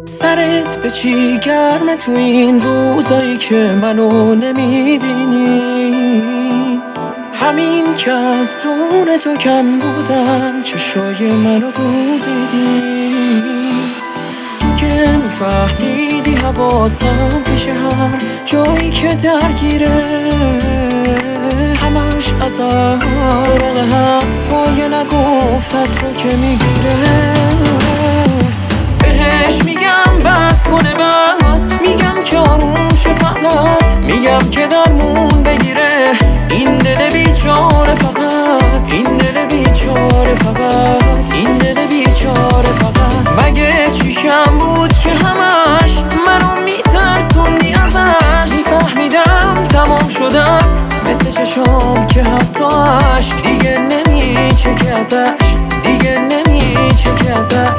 سرت به چی گرمه تو این روزایی که منو نمیبینی؟ همین که از دون تو کم بودم چشای منو دور دیدی. تو که میفهمیدی حواسم پیش هر جایی که درگیره، همش ازم سراغ حرفای نگفتت رو که میگیره. بهش میگم بس کنه بس، میگم که آروم شه فقط، میگم که درمون بگیره این دل بیچاره فقط، این دل بیچاره فقط، این دل بیچاره فقط. مگه چیشم بود که همش منو میترسوندی ازش؟ میفهمیدم تمام شده است مثل چشام که حتیش دیگه نمیچکه ازش، دیگه نمیچکه ازش.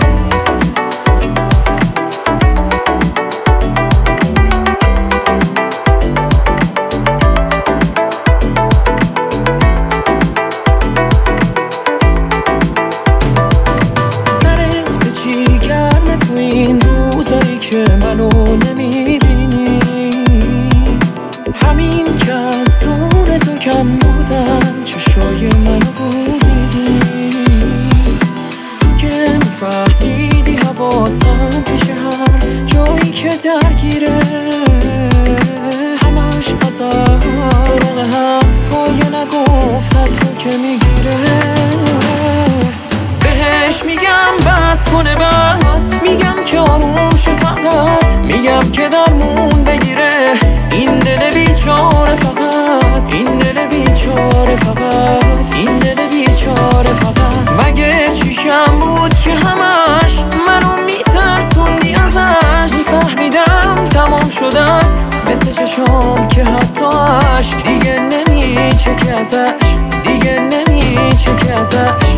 تو این روزایی که منو نمیبینی، همین که از دور تو کم بودم چشای منو دور دیدی. تو که میفهمیدی حواسم پیش هر جایی که درگیره، همش ازم سراغ حرفای نگفتت رو که میگیره. بهش میگم بس کنه بس، میگم که آروم شه فقط، میگم که درمون بگیره این دل بیچاره فقط، این دل بیچاره فقط، این دل بیچاره فقط. مگه چیشم بود که همش منو میترسوندی ازش؟ میفهمیدم تمام شده است مثل چشام که حتیش دیگه نمیچکه ازش، دیگه نمیچکه ازش.